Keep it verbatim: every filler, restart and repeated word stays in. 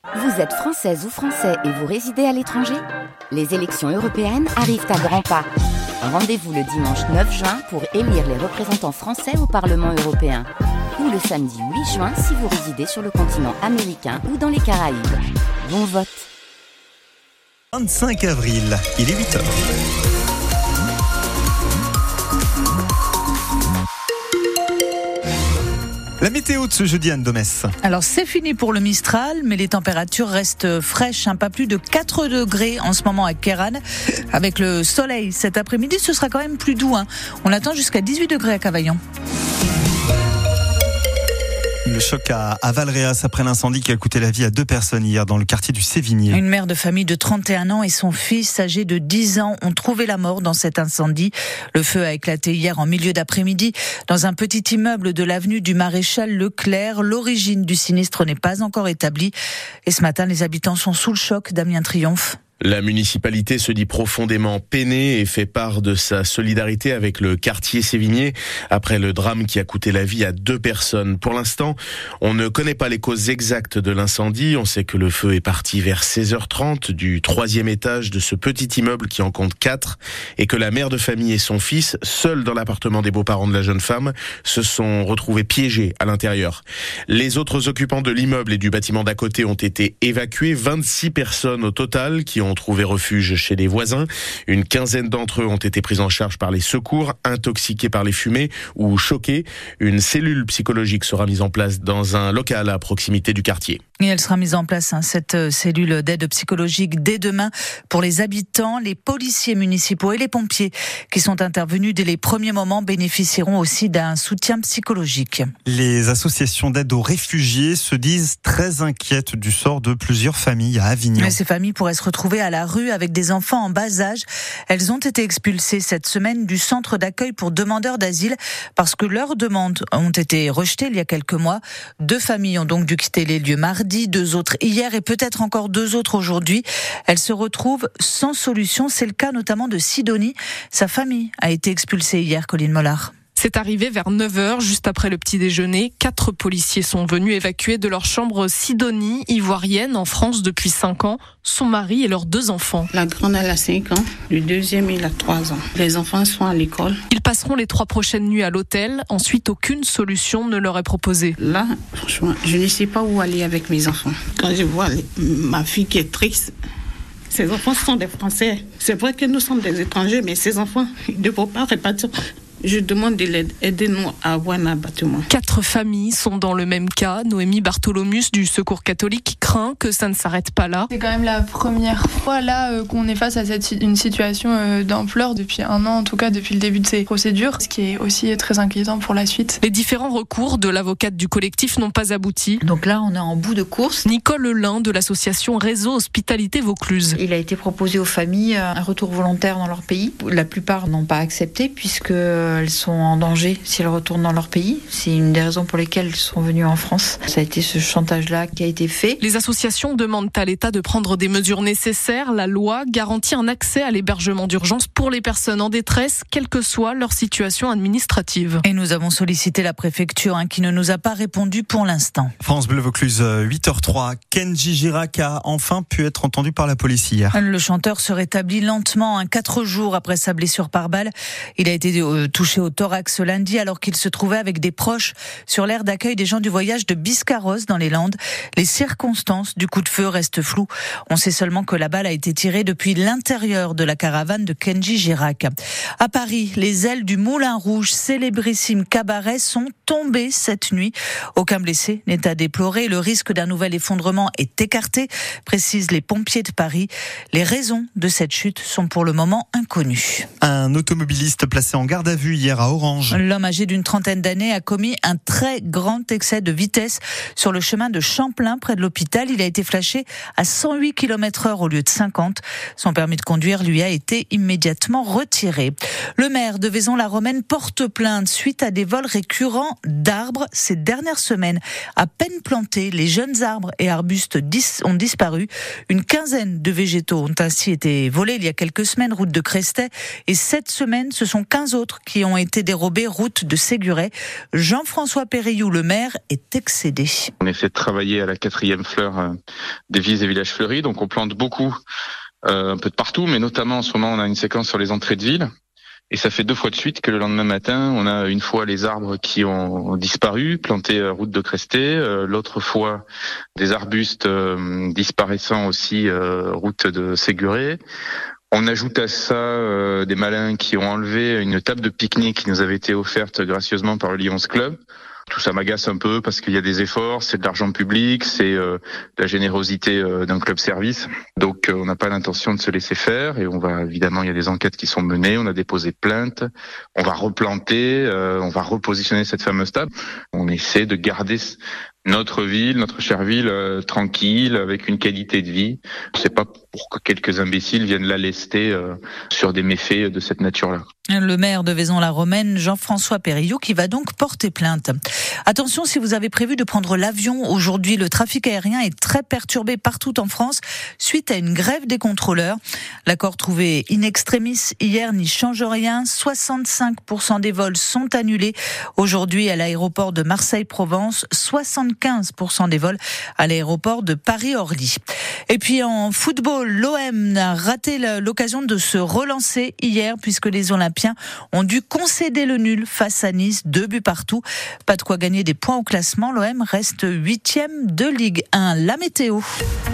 Vous êtes française ou français et vous résidez à l'étranger ? Les élections européennes arrivent à grands pas. Rendez-vous le dimanche neuf juin pour élire les représentants français au Parlement européen. Ou le samedi huit juin si vous résidez sur le continent américain ou dans les Caraïbes. Bon vote. vingt-cinq avril, il est huit heures. La météo de ce jeudi, Anne Domès. Alors c'est fini pour le Mistral, mais les températures restent fraîches, un pas plus de quatre degrés en ce moment à Kéran. Avec le soleil cet après-midi, ce sera quand même plus doux. Hein. On attend jusqu'à dix-huit degrés à Cavaillon. Le choc à, à Valréas après l'incendie qui a coûté la vie à deux personnes hier dans le quartier du Sévigné. Une mère de famille de trente et un ans et son fils âgé de dix ans ont trouvé la mort dans cet incendie. Le feu a éclaté hier en milieu d'après-midi dans un petit immeuble de l'avenue du Maréchal Leclerc. L'origine du sinistre n'est pas encore établie. Et ce matin, les habitants sont sous le choc. Damien Triomphe. La municipalité se dit profondément peinée et fait part de sa solidarité avec le quartier sévigné après le drame qui a coûté la vie à deux personnes. Pour l'instant, on ne connaît pas les causes exactes de l'incendie. On sait que le feu est parti vers seize heures trente du troisième étage de ce petit immeuble qui en compte quatre et que la mère de famille et son fils, seuls dans l'appartement des beaux-parents de la jeune femme, se sont retrouvés piégés à l'intérieur. Les autres occupants de l'immeuble et du bâtiment d'à côté ont été évacués. vingt-six personnes au total qui ont ont trouvé refuge chez des voisins. Une quinzaine d'entre eux ont été pris en charge par les secours, intoxiqués par les fumées ou choqués. Une cellule psychologique sera mise en place dans un local à proximité du quartier. Et elle sera mise en place, hein, cette cellule d'aide psychologique dès demain pour les habitants, les policiers municipaux et les pompiers qui sont intervenus dès les premiers moments bénéficieront aussi d'un soutien psychologique. Les associations d'aide aux réfugiés se disent très inquiètes du sort de plusieurs familles à Avignon. Mais ces familles pourraient se retrouver à la rue avec des enfants en bas âge. Elles ont été expulsées cette semaine du centre d'accueil pour demandeurs d'asile parce que leurs demandes ont été rejetées il y a quelques mois. Deux familles ont donc dû quitter les lieux mardi, deux autres hier et peut-être encore deux autres aujourd'hui. Elles se retrouvent sans solution. C'est le cas notamment de Sidonie. Sa famille a été expulsée hier, Colline Mollard. C'est arrivé vers neuf heures, juste après le petit déjeuner. Quatre policiers sont venus évacuer de leur chambre Sidonie, ivoirienne, en France depuis cinq ans, son mari et leurs deux enfants. La grande, elle a cinq ans, le deuxième, il a trois ans. Les enfants sont à l'école. Ils passeront les trois prochaines nuits à l'hôtel. Ensuite, aucune solution ne leur est proposée. Là, franchement, je ne sais pas où aller avec mes enfants. Quand je vois les, ma fille qui est triste, ces enfants sont des Français. C'est vrai que nous sommes des étrangers, mais ces enfants, ils ne vont pas repartir. Je demande de l'aide. Aidez-nous à avoir un abattement. Quatre familles sont dans le même cas. Noémie Bartholomus du Secours catholique craint que ça ne s'arrête pas là. C'est quand même la première fois là euh, qu'on est face à cette, une situation euh, d'ampleur depuis un an, en tout cas depuis le début de ces procédures, ce qui est aussi très inquiétant pour la suite. Les différents recours de l'avocate du collectif n'ont pas abouti. Donc là, on est en bout de course. Nicole Lin de l'association Réseau Hospitalité Vaucluse. Il a été proposé aux familles un retour volontaire dans leur pays. La plupart n'ont pas accepté puisque elles sont en danger si elles retournent dans leur pays. C'est une des raisons pour lesquelles elles sont venues en France. Ça a été ce chantage-là qui a été fait. Les associations demandent à l'État de prendre des mesures nécessaires. La loi garantit un accès à l'hébergement d'urgence pour les personnes en détresse, quelle que soit leur situation administrative. Et nous avons sollicité la préfecture hein, qui ne nous a pas répondu pour l'instant. France Bleu Vaucluse, huit heures trois. Kenji Girac a enfin pu être entendu par la police hier. Le chanteur se rétablit lentement, hein, quatre jours après sa blessure par balle. Il a été euh, touché au thorax lundi alors qu'il se trouvait avec des proches sur l'aire d'accueil des gens du voyage de Biscarrosse dans les Landes. Les circonstances du coup de feu restent floues. On sait seulement que la balle a été tirée depuis l'intérieur de la caravane de Kenji Girac. À Paris, les ailes du Moulin Rouge, célébrissime cabaret, sont tombées cette nuit. Aucun blessé n'est à déplorer. Le risque d'un nouvel effondrement est écarté, précisent les pompiers de Paris. Les raisons de cette chute sont pour le moment inconnues. Un automobiliste placé en garde à vue hier à Orange. L'homme âgé d'une trentaine d'années a commis un très grand excès de vitesse sur le chemin de Champlain près de l'hôpital. Il a été flashé à cent huit kilomètres heure au lieu de cinquante. Son permis de conduire lui a été immédiatement retiré. Le maire de Vaison-la-Romaine porte plainte suite à des vols récurrents d'arbres ces dernières semaines. À peine plantés, les jeunes arbres et arbustes dis- ont disparu. Une quinzaine de végétaux ont ainsi été volés il y a quelques semaines, route de Crestet. Et cette semaine, ce sont quinze autres qui qui ont été dérobés route de Séguret. Jean-François Périllou, le maire, est excédé. On essaie de travailler à la quatrième fleur euh, des villes et villages fleuris, donc on plante beaucoup, euh, un peu de partout, mais notamment en ce moment on a une séquence sur les entrées de ville. Et ça fait deux fois de suite que le lendemain matin, on a une fois les arbres qui ont disparu, plantés à route de Cresté, euh, l'autre fois des arbustes euh, disparaissant aussi euh, route de Séguret. On ajoute à ça euh, des malins qui ont enlevé une table de pique-nique qui nous avait été offerte gracieusement par le Lions Club. Tout ça m'agace un peu parce qu'il y a des efforts, c'est de l'argent public, c'est euh, de la générosité euh, d'un club service. Donc euh, on n'a pas l'intention de se laisser faire et on va évidemment, il y a des enquêtes qui sont menées, on a déposé plainte, on va replanter, euh, on va repositionner cette fameuse table. On essaie de garder notre ville, notre chère ville, euh, tranquille, avec une qualité de vie. C'est pas pour que quelques imbéciles viennent la lester euh, sur des méfaits de cette nature-là. Le maire de Vaison-la-Romaine, Jean-François Périllou, qui va donc porter plainte. Attention, si vous avez prévu de prendre l'avion aujourd'hui, le trafic aérien est très perturbé partout en France suite à une grève des contrôleurs. L'accord trouvé in extremis hier n'y change rien. soixante-cinq pour cent des vols sont annulés aujourd'hui à l'aéroport de Marseille-Provence, soixante-quinze pour cent des vols à l'aéroport de Paris-Orly. Et puis en football, l'O M a raté l'occasion de se relancer hier puisque les Olympiens ont dû concéder le nul face à Nice, deux buts partout. Pas de quoi gagner des points au classement, l'O M reste huitième de Ligue un. La météo.